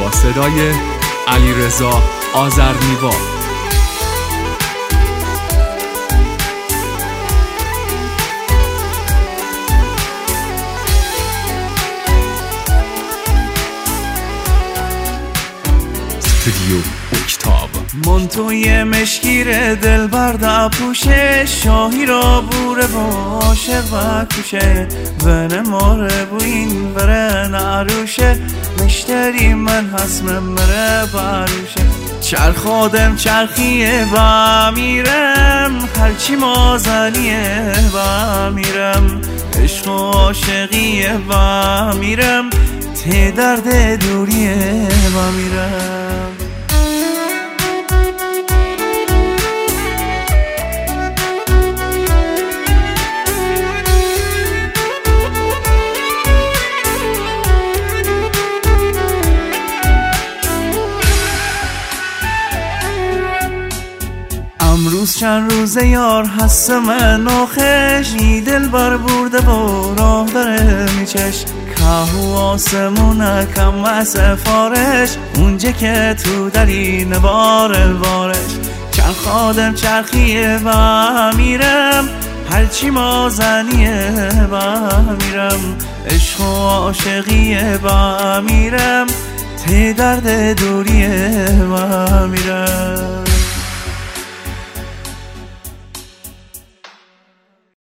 با صدای علیرضا آذرنیوا. استودیو اکتاب. منتوی مشگیر دلبر در پوشه، شاهی را بوره باشه و کوشه و نماره بو این بره نعروشه، مشتری من حسم مره باروشه. چرخادم چرخیه و میرم، هرچی مازنیه و میرم، عشق و عاشقیه و میرم، ته درد دوریه و میرم. امروز چند روزه یار هست من آخش، ای دل بر برده و راه داره میچش، که و آسمونه کم از سفارش، اونجا که تو دلی نبار وارش. چند خادم چرخیه و میرم، هرچی مازنیه و میرم، عشق و عاشقیه و میرم، ته درد دوریه و میرم.